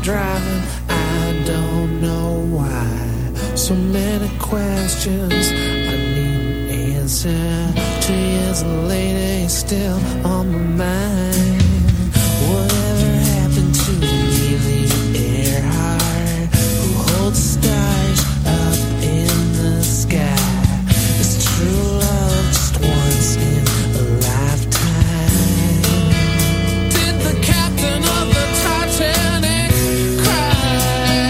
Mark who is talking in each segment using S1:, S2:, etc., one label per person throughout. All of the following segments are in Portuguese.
S1: driving, I don't know why. So many questions I need an answer. 2 years later, still on my mind. Whatever happened to Amelia Earhart, who holds stars up in the sky? Is true love just once in a lifetime? Did the captain of the Titanic cry?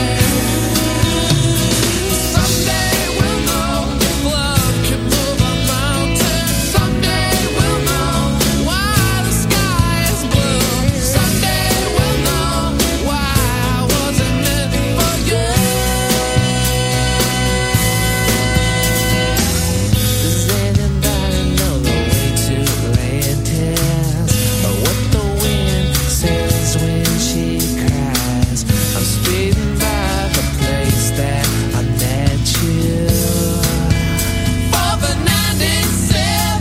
S1: Someday we'll know if love can move a mountain. Someday we'll know why the sky is blue. Someday we'll know why I wasn't meant for you. Does anybody know the way to Atlantis? Or what the wind says when she cries? I'm speeding by the place that I met you. For the 97th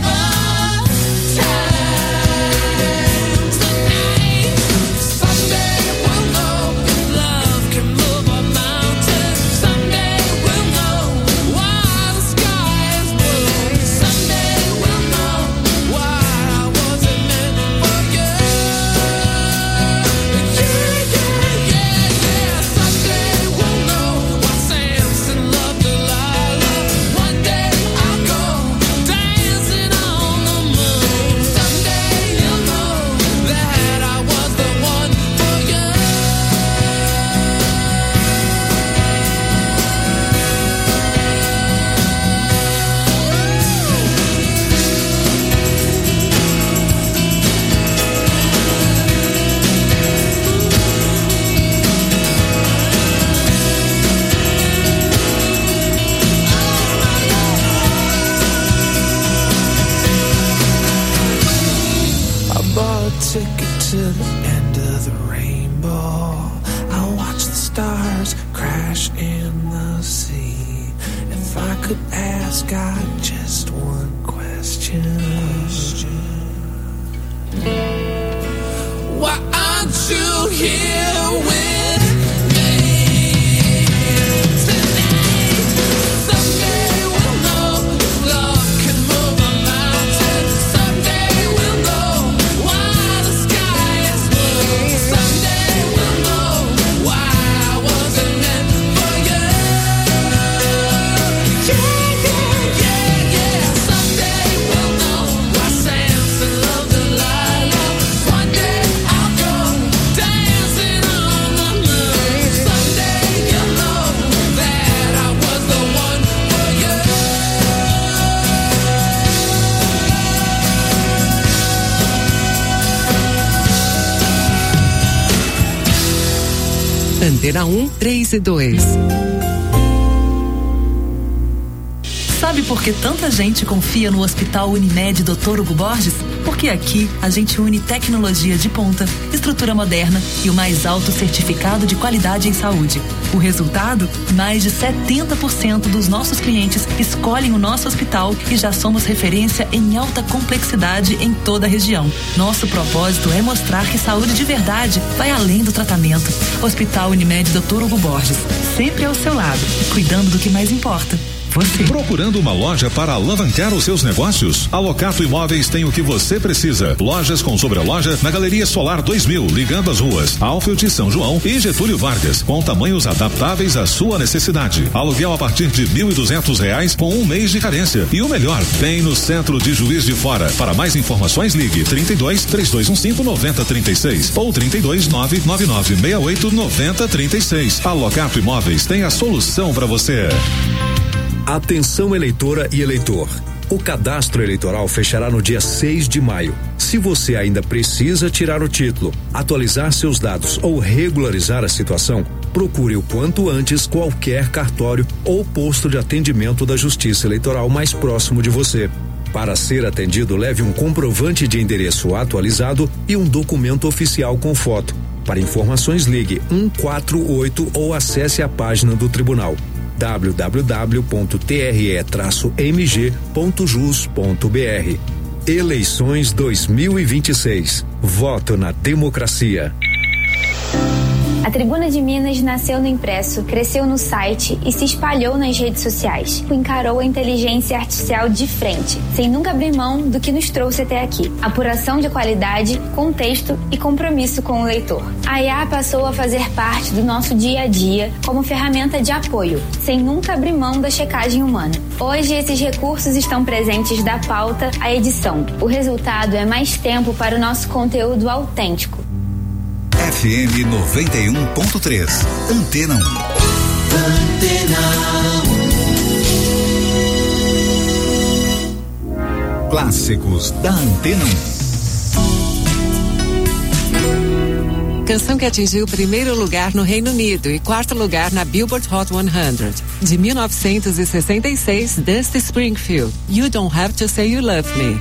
S1: time tonight. Someday we'll know if love can move a mountain. Someday we'll know why the sky is blue. Someday we'll know why I wasn't meant for you. Yeah. Someday we'll know why Samson loved Delilah. One day I'll go dancing on the moon. Someday you'll know that I was the one for you. I bought a ticket to the end of the rainbow. I watched the stars crash in the sea. If I could ask God just one question, why aren't you here with me tonight? Someday we'll know if love can move a mountain. Someday we'll know why the sky is blue. Someday we'll know why I wasn't meant for you. Yeah. Someday we'll know why Samson loved Delilah. One day I'll go dancing on the moon. Someday you'll know that I was the one for you.
S2: Antena 1, 3 e 2.
S3: Sabe por que tanta gente confia no Hospital Unimed Dr. Hugo Borges? Porque aqui a gente une tecnologia de ponta, estrutura moderna e o mais alto certificado de qualidade em saúde. O resultado? Mais de 70% dos nossos clientes escolhem o nosso hospital e já somos referência em alta complexidade em toda a região. Nosso propósito é mostrar que saúde de verdade vai além do tratamento. Hospital Unimed Dr. Hugo Borges, sempre ao seu lado, cuidando do que mais importa. Você.
S4: Procurando uma loja para alavancar os seus negócios? A Locato Imóveis tem o que você precisa. Lojas com sobreloja na Galeria Solar 2000, ligando as ruas Alfield, São João e Getúlio Vargas, com tamanhos adaptáveis à sua necessidade. Aluguel a partir de R$1.200 com 1 mês de carência. E o melhor, bem no centro de Juiz de Fora. Para mais informações, ligue 32-3215-9036 ou 32-99968-9036. A Locato Imóveis tem a solução para você.
S5: Atenção, eleitora e eleitor. O cadastro eleitoral fechará no dia 6 de maio. Se você ainda precisa tirar o título, atualizar seus dados ou regularizar a situação, procure o quanto antes qualquer cartório ou posto de atendimento da Justiça Eleitoral mais próximo de você. Para ser atendido, leve um comprovante de endereço atualizado e um documento oficial com foto. Para informações, ligue 148 ou acesse a página do Tribunal www.tre-mg.jus.br. Eleições 2026. Voto na democracia.
S6: A Tribuna de Minas nasceu no impresso, cresceu no site e se espalhou nas redes sociais. Encarou a inteligência artificial de frente, sem nunca abrir mão do que nos trouxe até aqui. Apuração de qualidade, contexto e compromisso com o leitor. A IA passou a fazer parte do nosso dia a dia como ferramenta de apoio, sem nunca abrir mão da checagem humana. Hoje, esses recursos estão presentes da pauta à edição. O resultado é mais tempo para o nosso conteúdo autêntico.
S7: FM 91.3, Antena 1.
S8: Antena
S7: 1. Clássicos da Antena
S2: 1. Canção que atingiu o primeiro lugar no Reino Unido e quarto lugar na Billboard Hot 100. De 1966, Dusty Springfield, You Don't Have to Say You Love Me.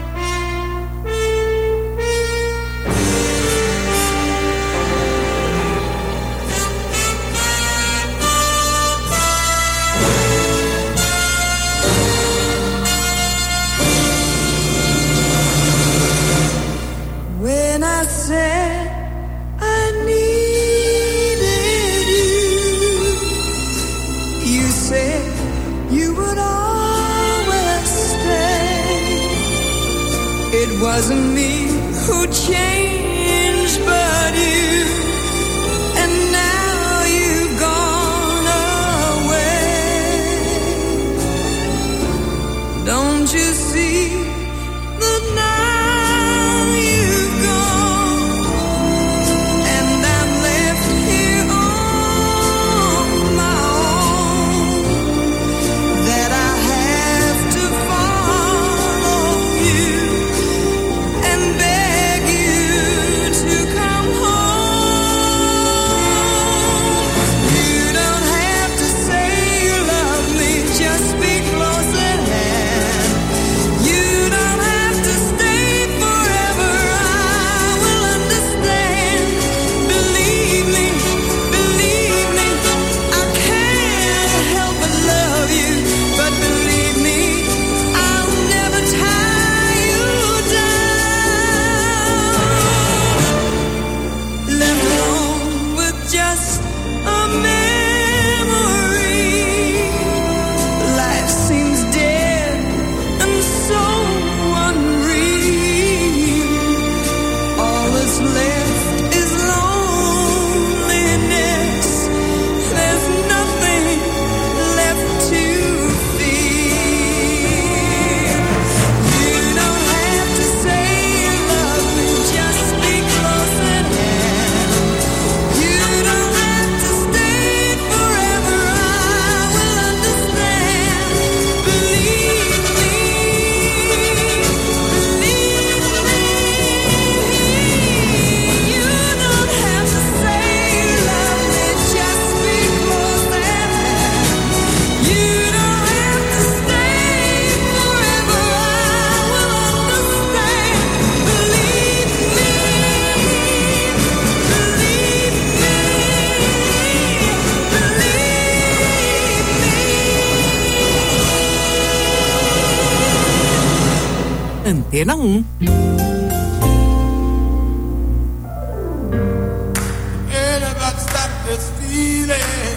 S1: Wasn't me who changed, but you. And now you've gone away. Don't you see that now you've gone, and I'm left here on my own, that I have to follow you.
S2: Antena 1.
S1: Anybody stop this feeling?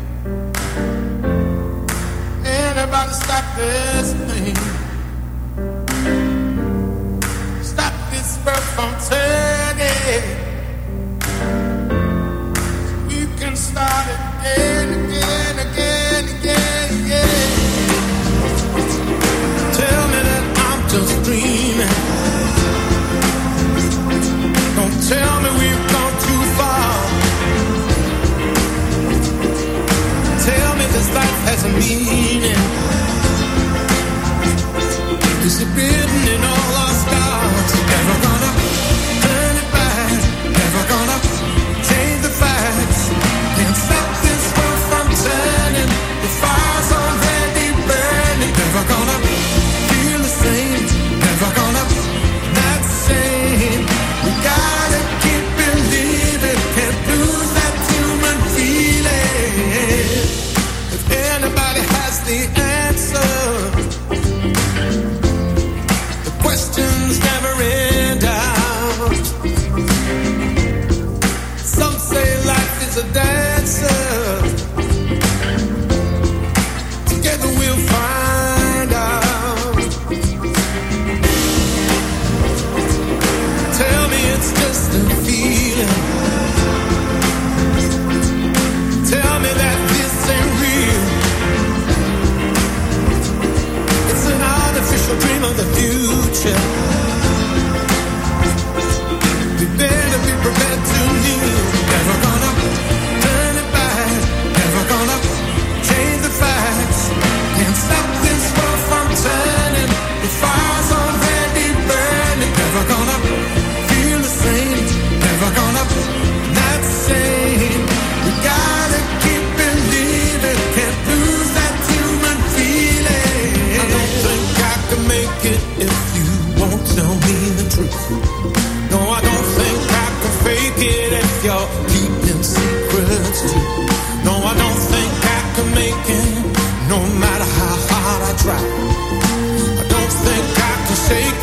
S1: Anybody stop this thing? Stop this birth from turning. We can start again, again, again, again, again. Tell me that I'm just dreaming. Don't tell me we've gone too far. Tell me this life has a meaning. Is it written in all our stars? Never gonna turn it back. Never gonna change the facts. Can't stop this world.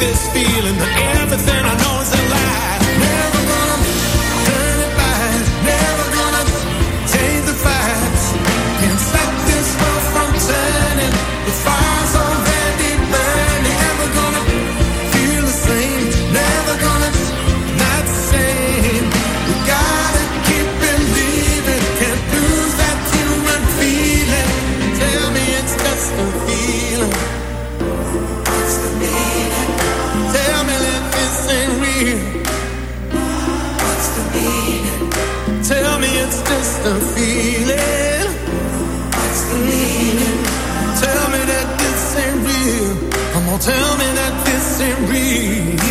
S1: this feeling, but everything I know is a lie. Never gonna turn it back, never gonna change the facts. Can't stop this world from turning, the fire's already burning. Never gonna feel the same, never gonna not the same. We gotta keep believing, can't lose that human feeling. Tell me it's just a feeling. What's the meaning? Tell me that this ain't real. What's the meaning? Tell me it's just a feeling. What's the meaning? Tell me that this ain't real. Come on, tell me that this ain't real.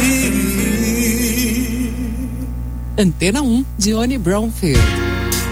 S2: Antena 1, Johnny Brownfield.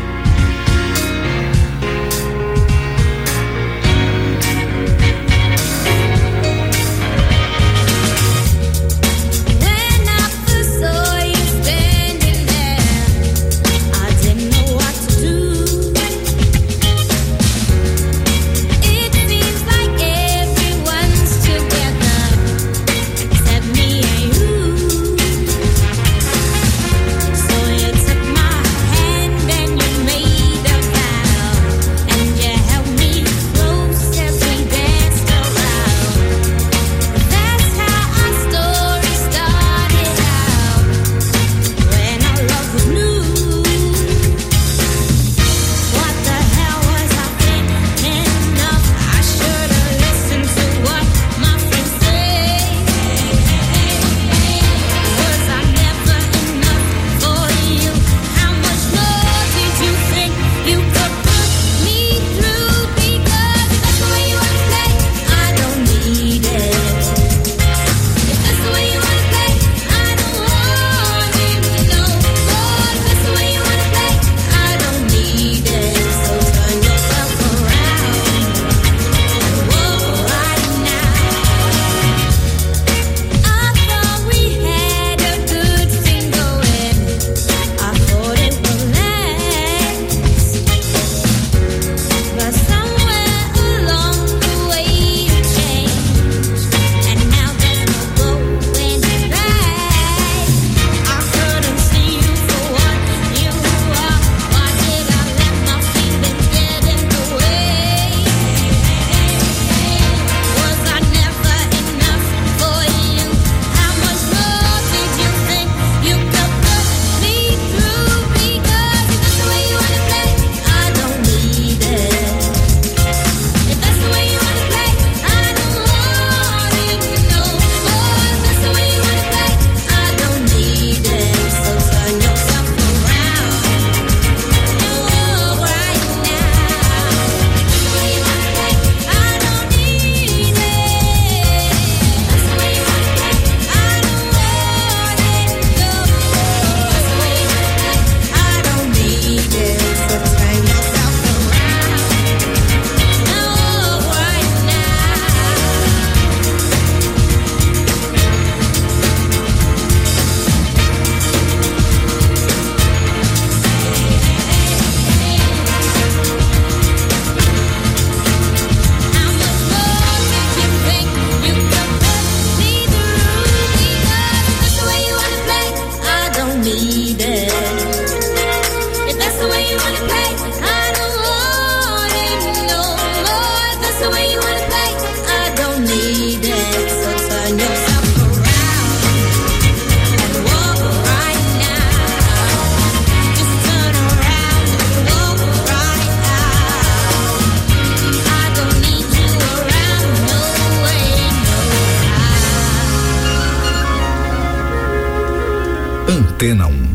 S7: Antena 1.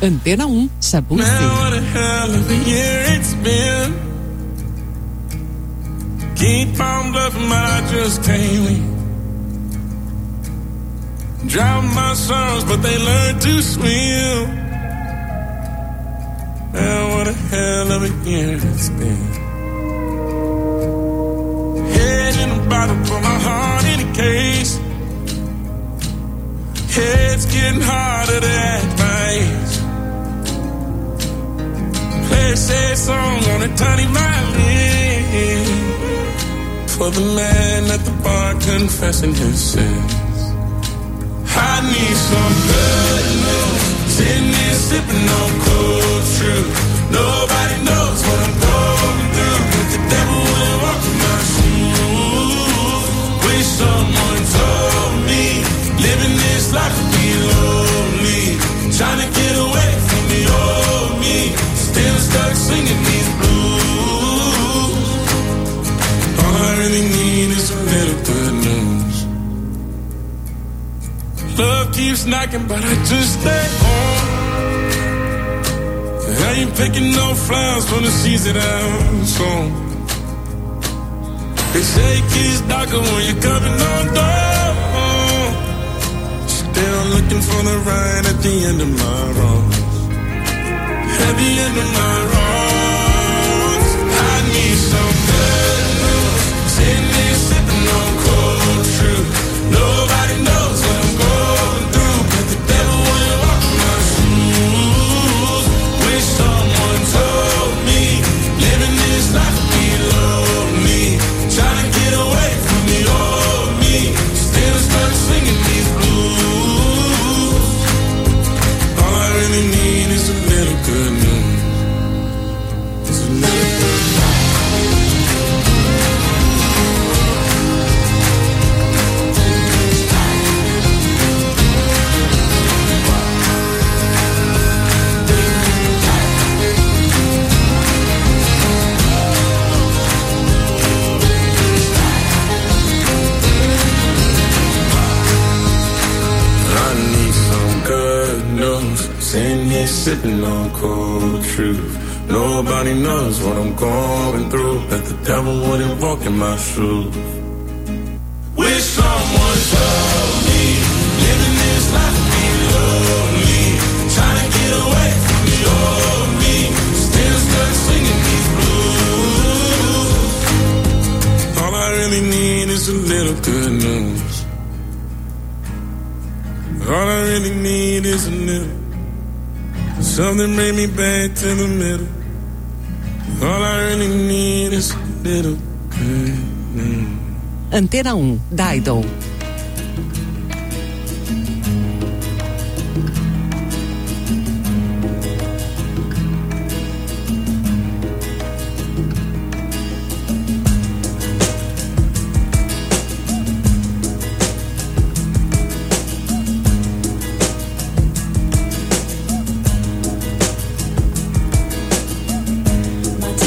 S2: Antena 1, Shabu
S9: Man, what a hell of a year it's been. Keep on bluffing, but I just can't win. Drown my sons, but they learn to swim. Man, what a hell of a year it's been. Head in a bottle, put my heart in a case. Head's getting harder to act my age. Play a sad song on a tiny violin for the man at the bar confessing his sins. I need some good news. Sitting here sipping on cold truth. Nobody knows what I'm going through, but the devil will walk in my shoes. Wish someone told me living this life would be lonely. Trying to get away from the old me. Still stuck singing these blues. All I really need is a little good news. Love keeps knocking, but I just stay home. I ain't picking no flowers from the seeds that I've sown. They say it gets darker when you're coming on down. Still looking for the right at the end of my road. At the end of my road, I need some good news. Sitting here sipping on cold truth. Nobody knows what I'm going through, but the devil will walk in my shoes. Wish someone told me living this life would be lonely. Trying to get away from the old me. Still stuck singing these blues. All I really need is a little good news. It's a little good news. Sitting here sipping on cold truth. Nobody knows what I'm going through, but the devil wouldn't walk in my shoes. Wish someone told me living this life would be lonely. Trying to get away from the old me. Still stuck singing these blues. All I really need is a little good news. All I really need is a little. Something bring me back to the middle. All I really need is a little good news.
S2: Antena 1, Dido.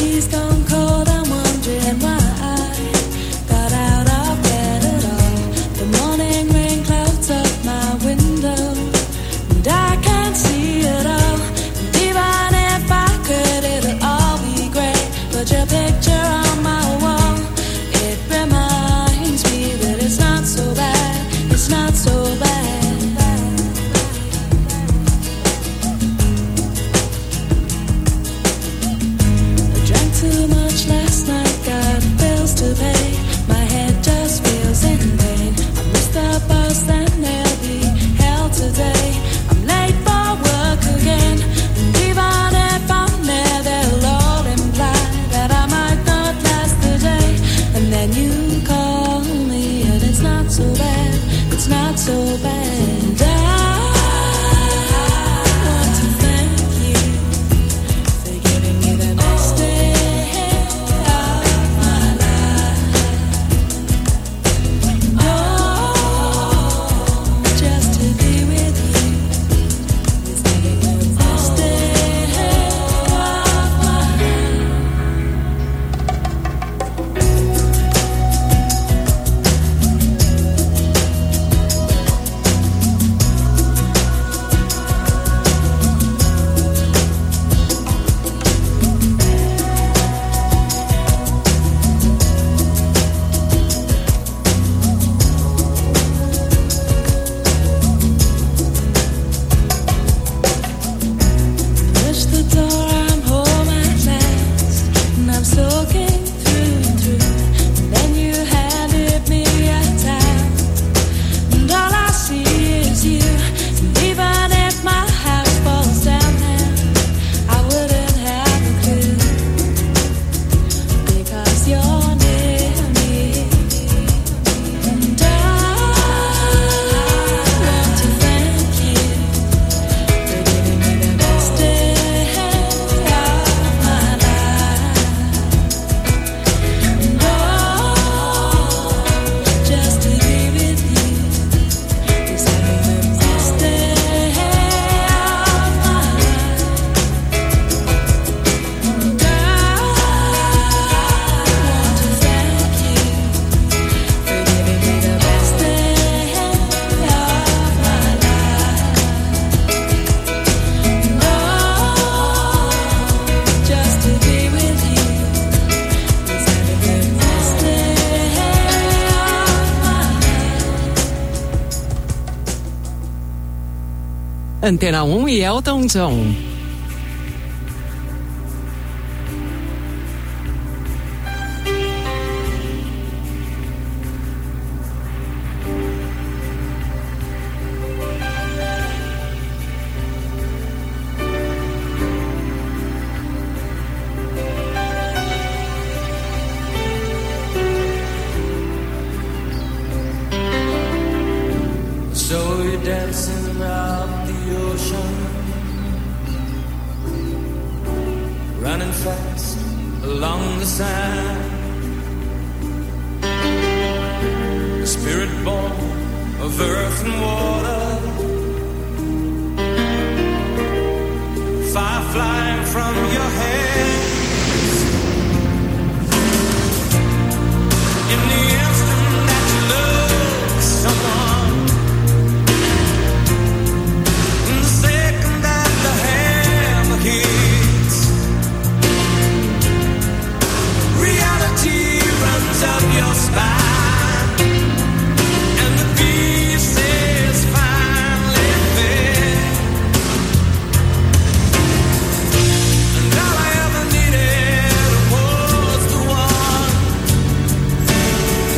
S10: Gone cold, I'm wondering why I got out of bed at all.
S2: Antena 1 e Elton John.
S1: So you're dancing up the ocean, running fast along the sand, a spirit born of earth and water, fire flying from your hands. In the instant that you love someone, reality runs up your spine, and the pieces finally fit. And all I ever needed was the one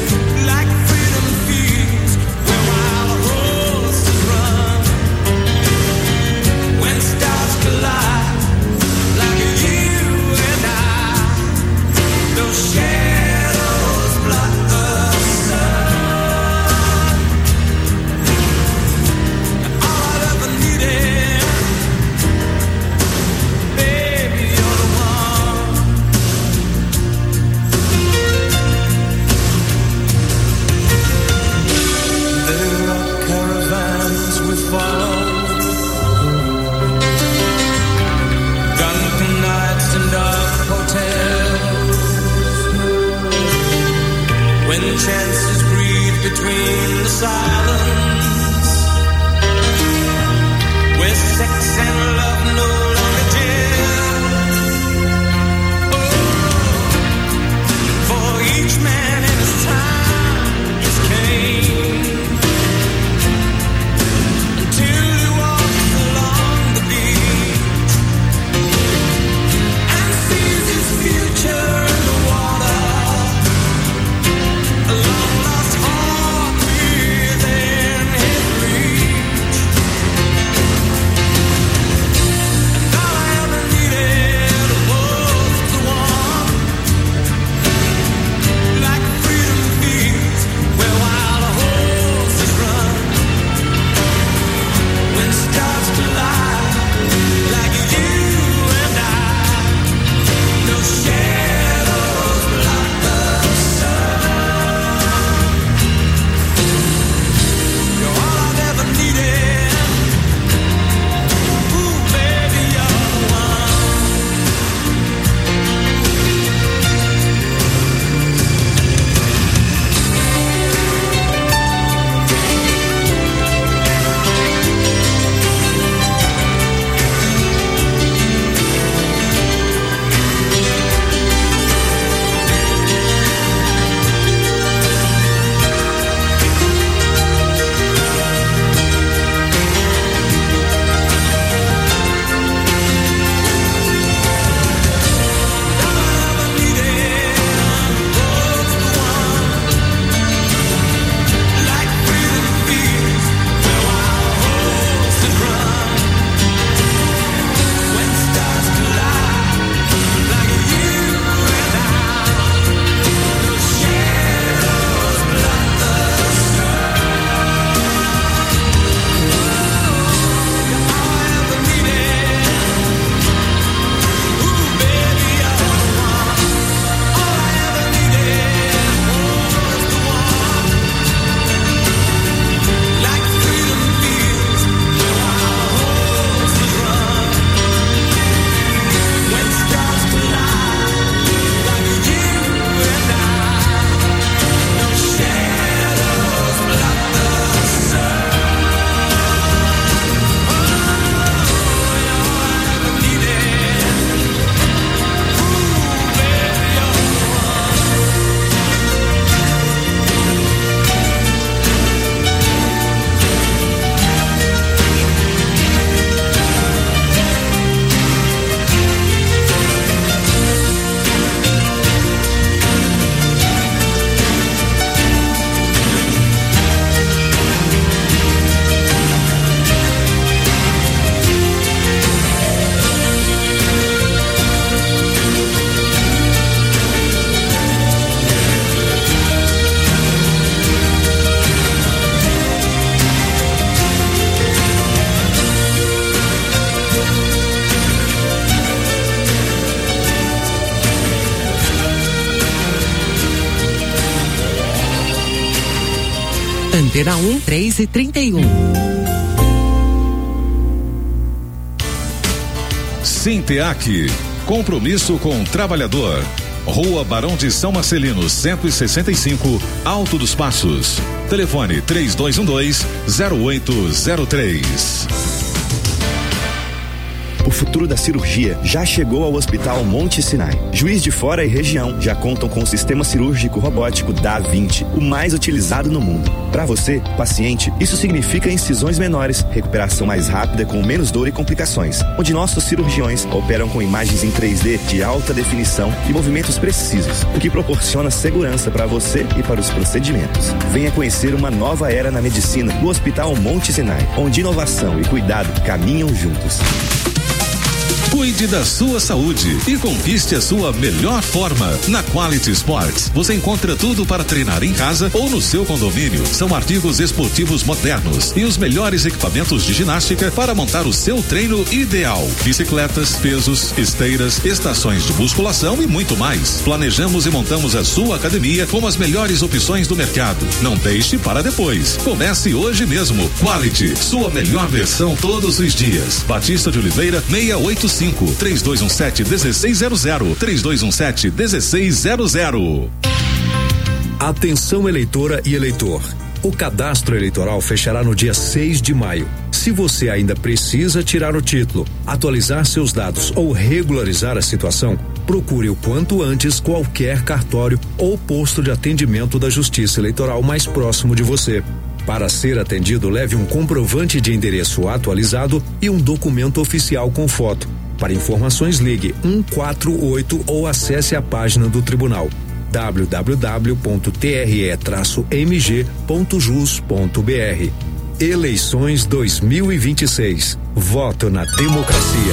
S2: Antena 1, 3h31.
S4: Sinteac, compromisso com o trabalhador. Rua Barão de São Marcelino, 165, Alto dos Passos. Telefone 3212-0803.
S10: O futuro da cirurgia já chegou ao Hospital Monte Sinai. Juiz de Fora e região já contam com o sistema cirúrgico robótico Da Vinci, o mais utilizado no mundo. Para você, paciente, isso significa incisões menores, recuperação mais rápida com menos dor e complicações, onde nossos cirurgiões operam com imagens em 3D de alta definição e movimentos precisos, o que proporciona segurança para você e para os procedimentos. Venha conhecer uma nova era na medicina no Hospital Monte Sinai, onde inovação e cuidado caminham juntos.
S4: Cuide da sua saúde e conquiste a sua melhor forma. Na Quality Sports, você encontra tudo para treinar em casa ou no seu condomínio. São artigos esportivos modernos e os melhores equipamentos de ginástica para montar o seu treino ideal. Bicicletas, pesos, esteiras, estações de musculação e muito mais. Planejamos e montamos a sua academia com as melhores opções do mercado. Não deixe para depois. Comece hoje mesmo. Quality, sua melhor versão todos os dias. Batista de Oliveira, 685. 3217-1600, 3217-1600.
S5: Atenção, eleitora e eleitor. O cadastro eleitoral fechará no dia 6 de maio. Se você ainda precisa tirar o título, atualizar seus dados ou regularizar a situação, procure o quanto antes qualquer cartório ou posto de atendimento da Justiça Eleitoral mais próximo de você. Para ser atendido, leve um comprovante de endereço atualizado e um documento oficial com foto. Para informações, ligue 148 ou acesse a página do Tribunal www.tre-mg.jus.br. Eleições 2026. Voto na democracia.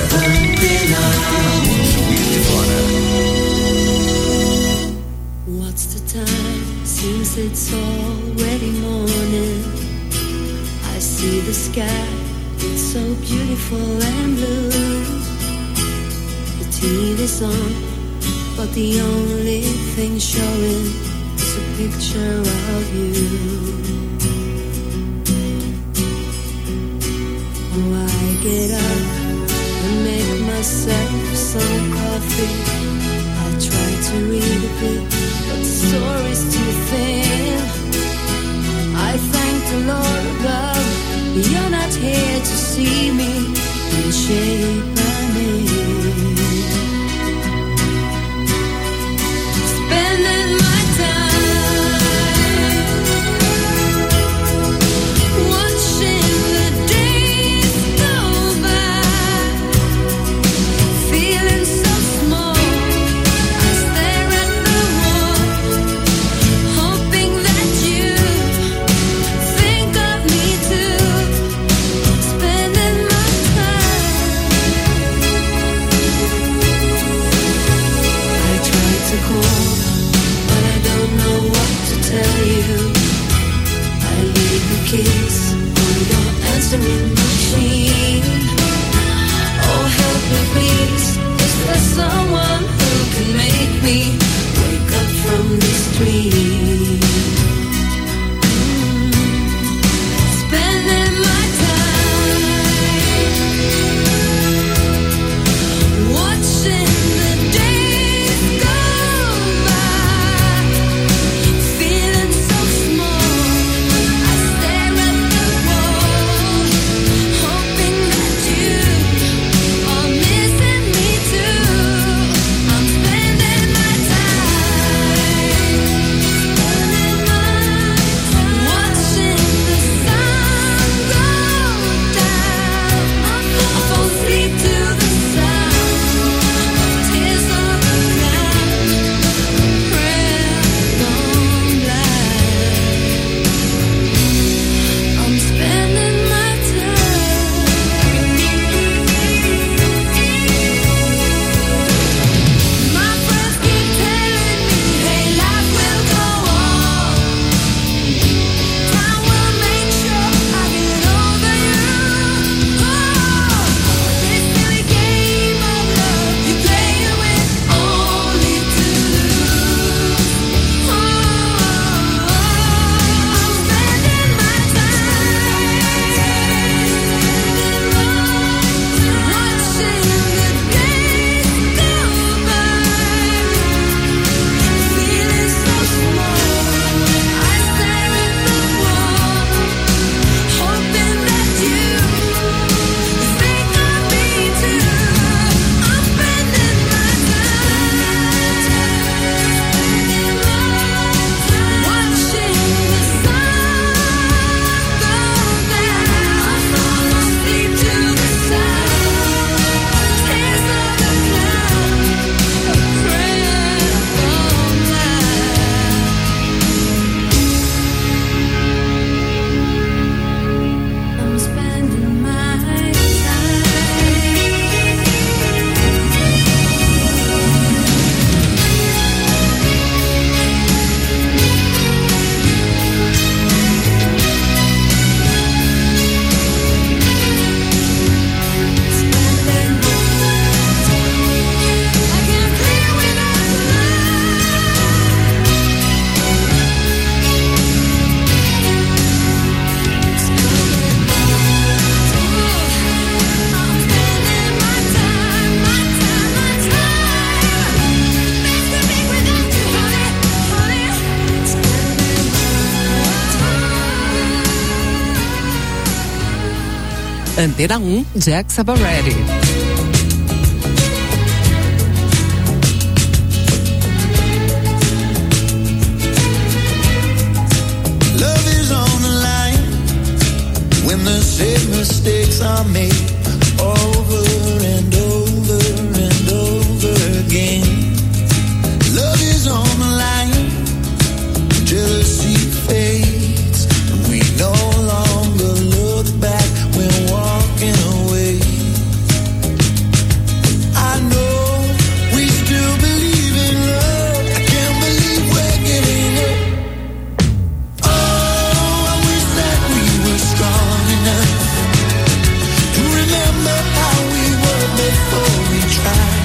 S11: What's the time? Seems it's already morning. I see the sky. It's so beautiful and blue. TV's on, but the only thing showing is a picture of you. Oh, I get up and make myself some coffee. I try to read a bit, but the story's too thin. I thank the Lord above, you're not here to see me in shape by me. Spending my time watching the days go by, feeling so small. I stare at
S2: Antena 1, Jack Sabaretti.
S8: When the same mistakes are made over and over and over again. Love is on the line, jealousy fades, and we no longer look back when walking away. I know we still believe in love, I can't believe we're giving up. Oh, I wish that we were strong enough to remember how we were before we tried.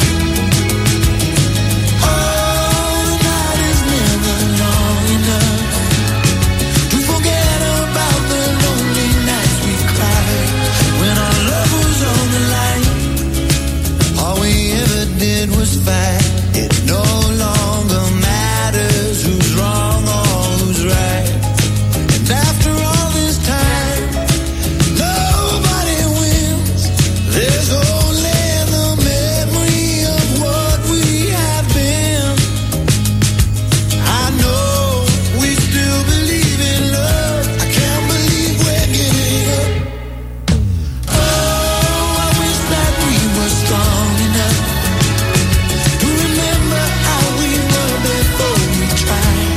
S8: Oh, the night is never long enough to forget about the lonely nights we cried when our love was on the line. All we ever did was fight. It no longer matters who's wrong or who's right. And after all this time, nobody wins. There's only the memory of what we have been. I know we still believe in love. I can't believe we're giving up. Oh, I wish that we were strong enough to remember how we were before we tried.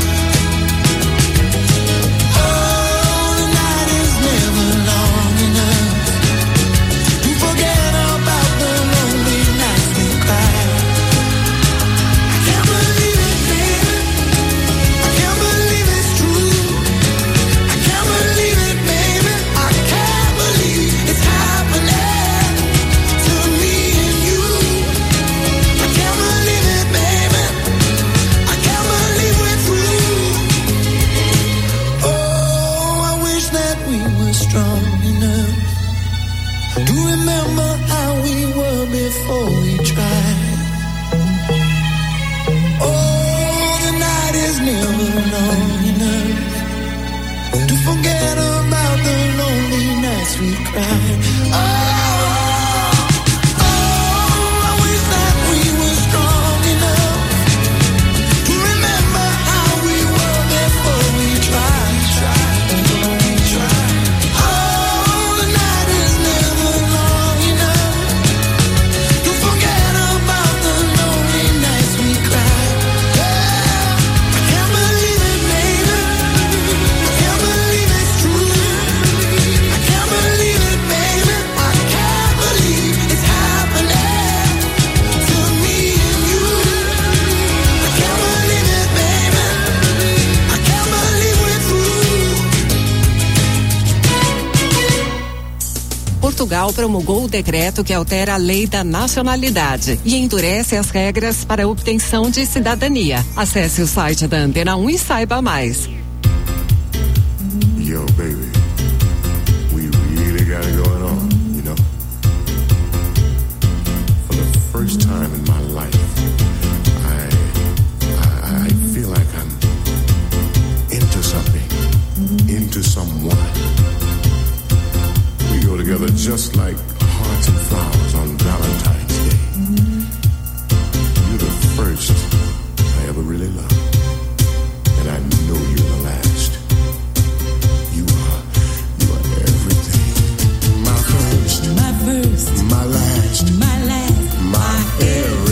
S8: Oh, the night is never long enough to forget about the lonely nights we cried. I can't believe it, baby. I can't believe it's true. I can't believe it, baby. I can't believe it's happening to me and you. I can't believe it, baby. I can't believe we're through. Oh, I wish that we were strong enough to remember how we were before we tried. Oh, the night is never long enough to forget about the lonely nights we cried. Oh, I wish that we were strong enough to remember how we were before we tried. Oh, the night is never long enough to forget about the lonely nights we cried. I can't believe it, baby. I can't believe it's true. I can't believe it, baby. I can't believe it's happening to me and you. I can't believe it, baby. I can't believe we're through.
S2: Portugal promulgou o decreto que altera a lei da nacionalidade e endurece as regras para a obtenção de cidadania. Acesse o site da Antena 1 e saiba mais.
S9: Yo, baby, we really got it going on, you know. For the first time in my life, I feel like I'm into something, into someone. We go together just like hearts and flowers on Valentine's Day. You're the first I ever really loved, and I know you're the last. You are everything. My first, my last, my everything.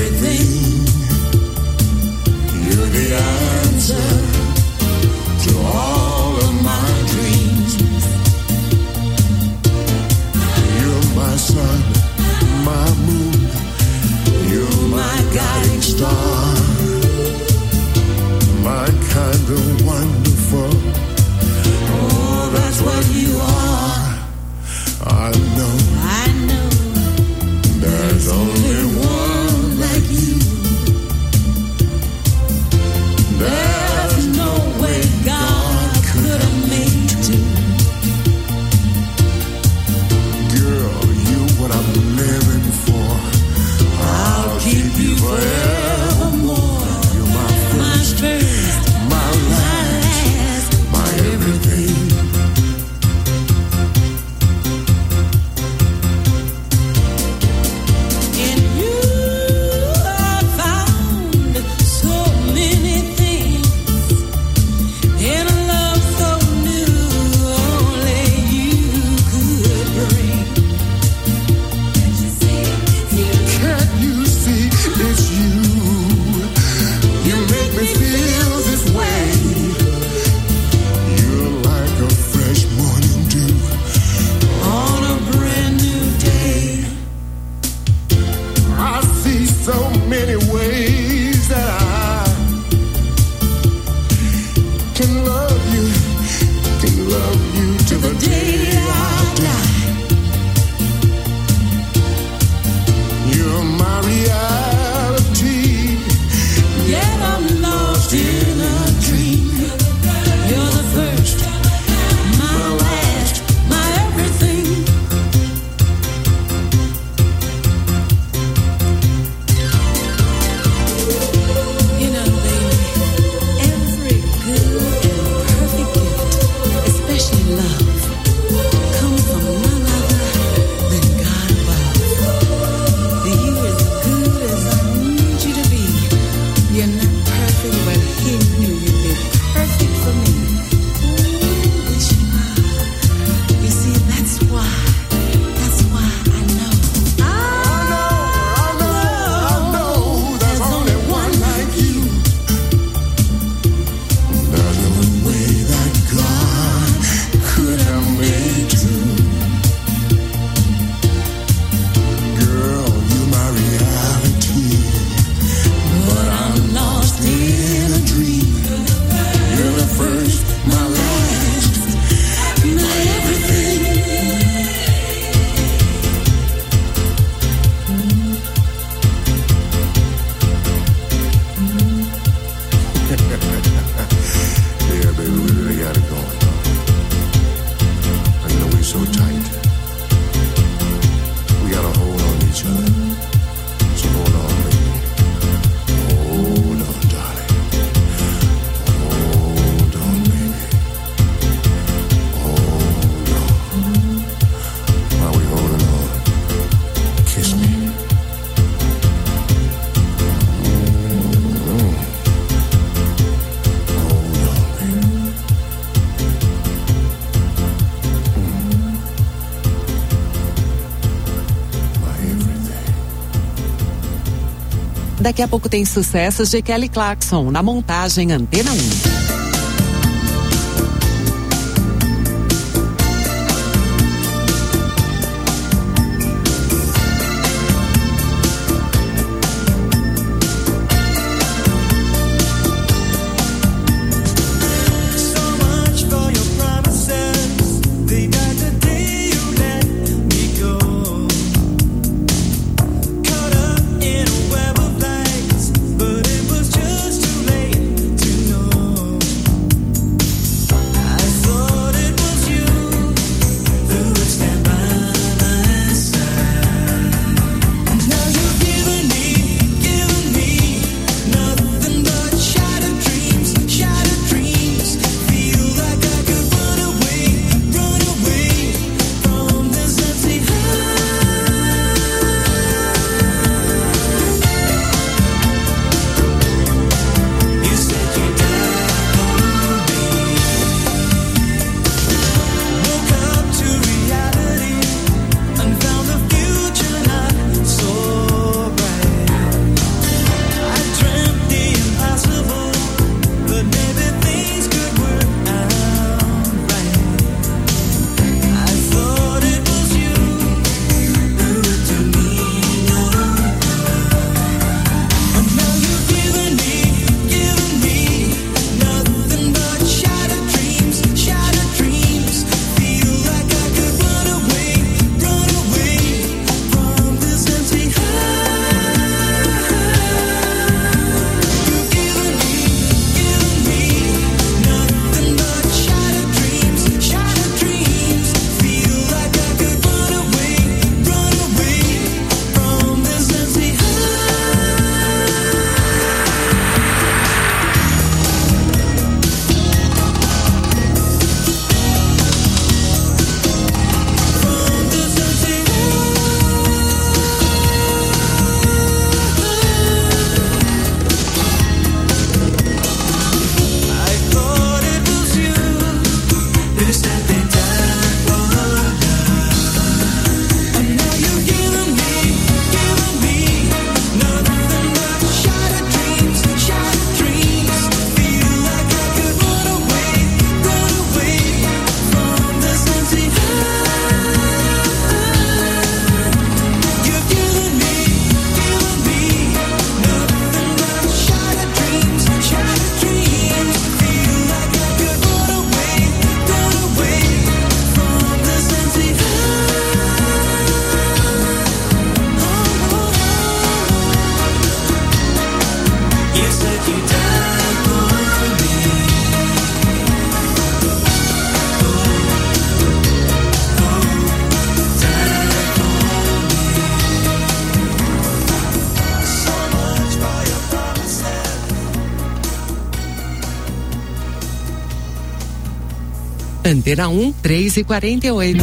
S9: each other. So hold on, baby. Hold on, darling. Hold on, baby. Hold on. While we holding on, kiss me.
S2: Daqui a pouco tem sucessos de Kelly Clarkson na montagem Antena 1. Antena 1, 3h48.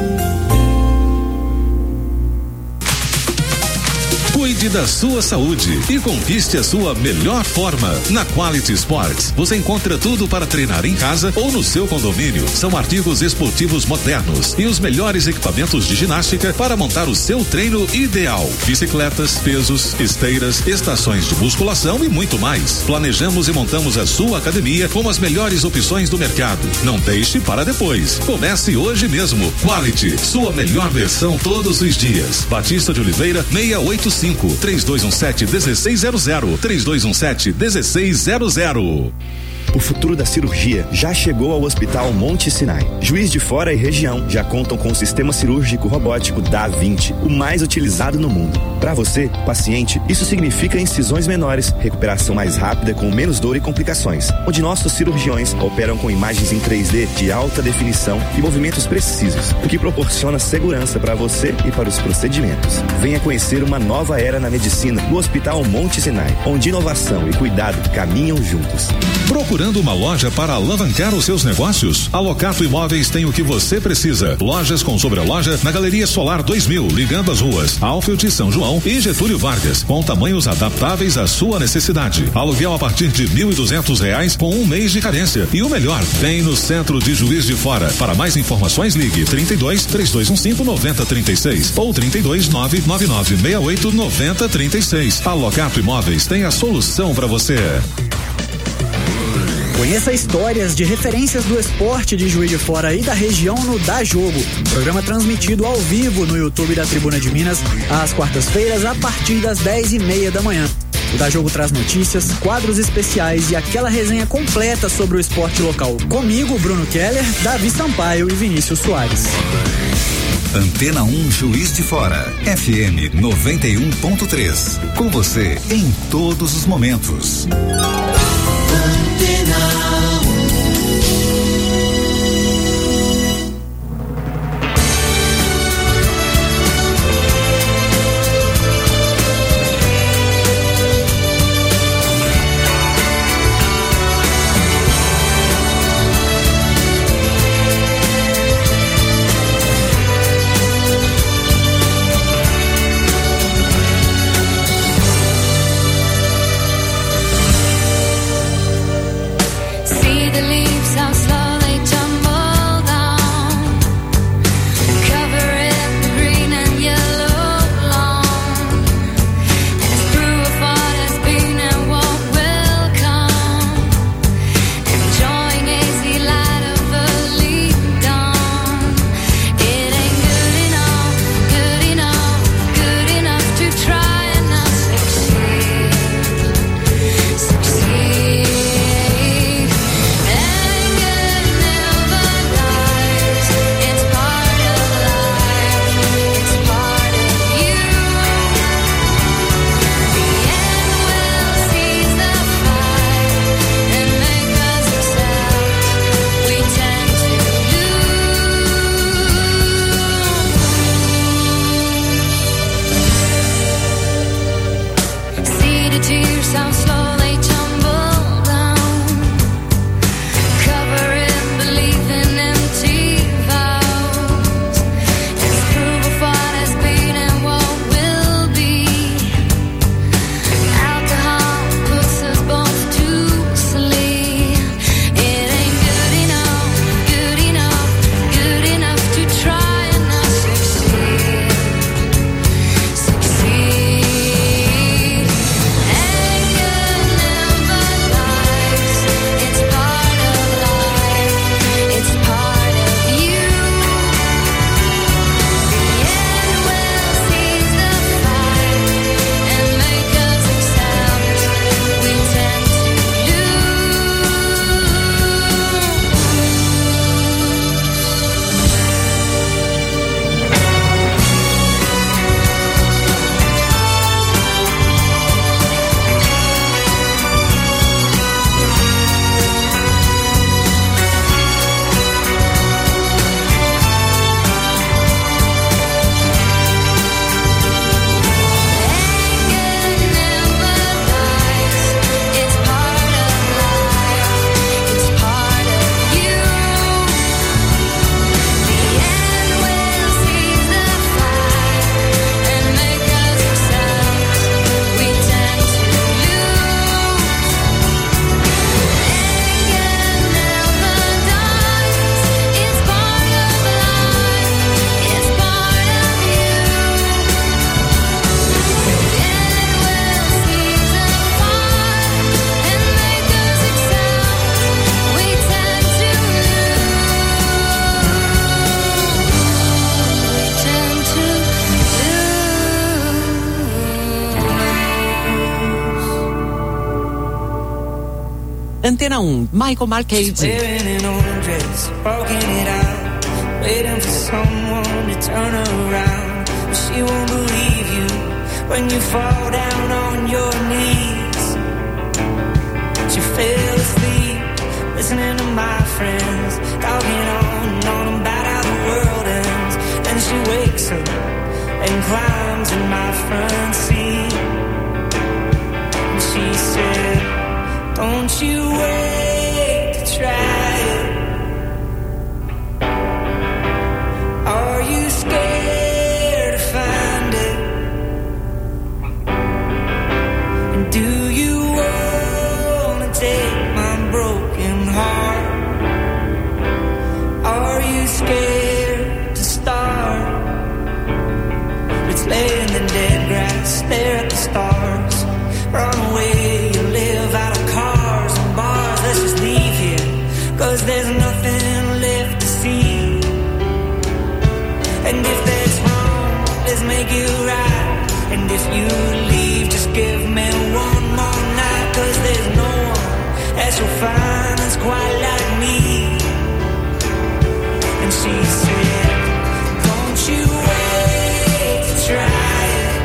S4: Cuide da sua saúde e conquiste a sua melhor forma. Na Quality Sports, você encontra tudo para treinar em casa ou no seu condomínio. São artigos esportivos modernos e os melhores equipamentos de ginástica para montar o seu treino ideal. Bicicletas, pesos, esteiras, estações de musculação e muito mais. Planejamos e montamos a sua academia com as melhores opções do mercado. Não deixe para depois. Comece hoje mesmo. Quality, sua melhor versão todos os dias. Batista de Oliveira, 685. 3217-1600. 3217-1600.
S10: O futuro da cirurgia já chegou ao Hospital Monte Sinai. Juiz de Fora e região já contam com o sistema cirúrgico robótico Da 20, o mais utilizado no mundo. Para você, paciente, isso significa incisões menores, recuperação mais rápida com menos dor e complicações, onde nossos cirurgiões operam com imagens em 3D de alta definição e movimentos precisos, o que proporciona segurança para você e para os procedimentos. Venha conhecer uma nova era na medicina no Hospital Monte Sinai, onde inovação e cuidado caminham juntos.
S4: Procurando uma loja para alavancar os seus negócios? A Locato Imóveis tem o que você precisa. Lojas com sobreloja na Galeria Solar 2000, ligando as ruas Alfield, São João e Getúlio Vargas, com tamanhos adaptáveis à sua necessidade. Aluguel a partir de R$1.200 com 1 mês de carência. E o melhor, tem no centro de Juiz de Fora. Para mais informações, ligue 32-3215-9036 ou 32-99968-9036. A Locato Imóveis tem a solução para você.
S12: Conheça histórias de referências do esporte de Juiz de Fora e da região no Dá Jogo. Programa transmitido ao vivo no YouTube da Tribuna de Minas, às quartas-feiras, a partir das 10:30 da manhã. O Dá Jogo traz notícias, quadros especiais e aquela resenha completa sobre o esporte local. Comigo, Bruno Keller, Davi Sampaio e Vinícius Soares.
S7: Antena 1 Juiz de Fora, FM 91.3. Com você em todos os momentos.
S2: Antena 1, Michael Marquez.
S8: Wearing an orange dress, walking it out, waiting for someone to turn around. But she won't believe you
S1: when you fall down on your knees. She fell asleep, listening to my friends, talking on and on about how the world ends. Then she wakes up and climbs in my front seat. And she said, don't you wait to try it. Are you scared to find it? And do you wanna take my broken heart? Are you scared to start? Let's lay in the dead grass, stare at the stars, run away and live out of cars and bars. Let's just leave here, 'cause there's nothing left to see. And if that's wrong, let's make it right. And if you leave, just give me one more night, 'cause there's no one that you'll find that's quite like me. And she said, don't you wait to try it.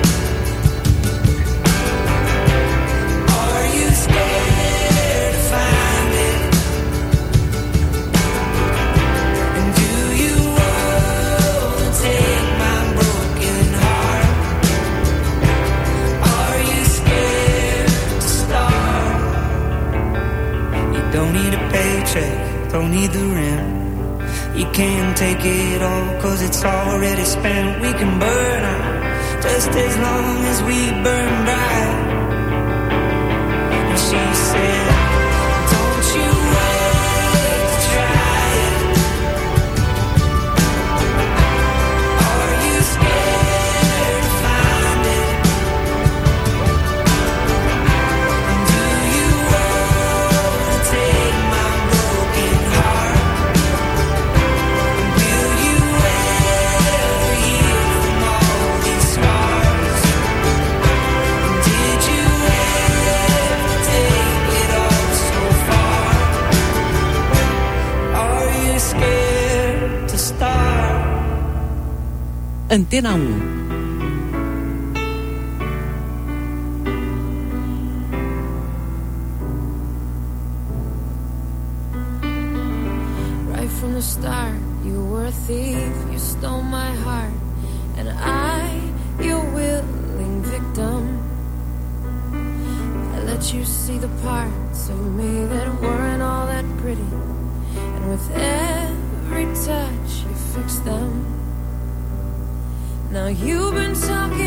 S1: Are you scared to find it? And do you wanna take my broken heart? Are you scared to start? You don't need a paycheck, don't need the rent. You can't take it all, 'cause it's already spent. We can burn out just as long as we burn bright. And she said, don't you wait to try it. Are you scared to find it? And do you wanna take my broken heart? Will you ever heal from all these scars? And did you ever take it all so far? Are you scared to start?
S2: Antena 1.
S11: Right from the start, you were a thief, you stole my heart, and I, your willing victim. I let you see the parts of me that weren't all that pretty, and with every touch you fixed them. Now you've been talking